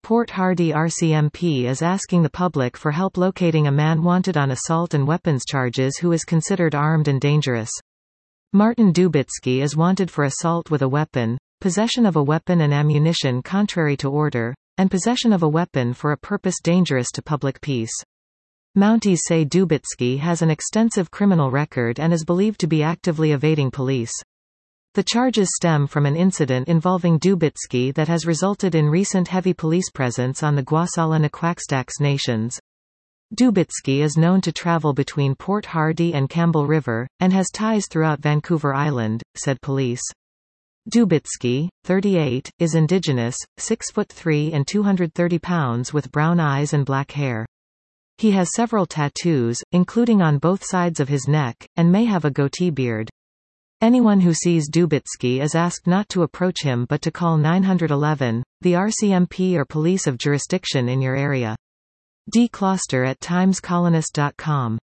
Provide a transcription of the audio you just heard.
Port Hardy RCMP is asking the public for help locating a man wanted on assault and weapons charges who is considered armed and dangerous. Martin Dubitsky is wanted for assault with a weapon, possession of a weapon and ammunition contrary to order, and possession of a weapon for a purpose dangerous to public peace. Mounties say Dubitsky has an extensive criminal record and is believed to be actively evading police. The charges stem from an incident involving Dubitsky that has resulted in recent heavy police presence on the Gwasala-Naquaxtax nations. Dubitsky is known to travel between Port Hardy and Campbell River, and has ties throughout Vancouver Island, said police. Dubitsky, 38, is indigenous, 6'3" and 230 pounds with brown eyes and black hair. He has several tattoos, including on both sides of his neck, and may have a goatee beard. Anyone who sees Dubitsky is asked not to approach him but to call 911, the RCMP or police of jurisdiction in your area. D. Closter at timescolonist.com